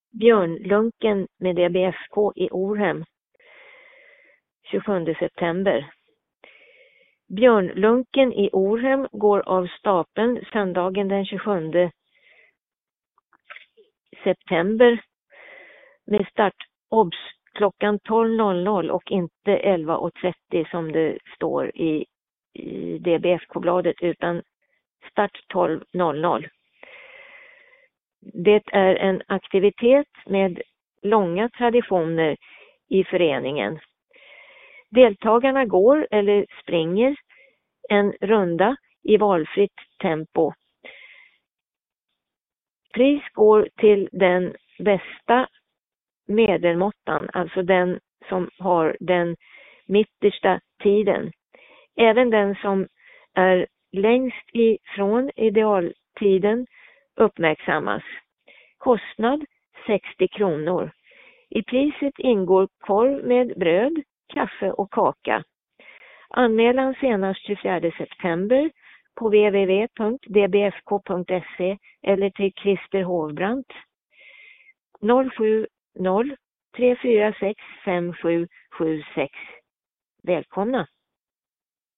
Björnlunken med DBFK i Orhem 27 september. Björnlunken i Orhem går av stapeln söndagen den 27 september med start obs klockan 12.00 och inte 11.30 som det står i DBFK-bladet, utan start 12.00. Det är en aktivitet med långa traditioner i föreningen. Deltagarna går eller springer en runda i valfritt tempo. Pris går till den bästa medelmåttan, alltså den som har den mittersta tiden. Även den som är längst ifrån idealtiden uppmärksammas. Kostnad 60 kronor. I priset ingår korv med bröd, kaffe och kaka. Anmälan senast 24 september på www.dbfk.se eller till Christer Hovbrandt 070 346 5776. Välkomna!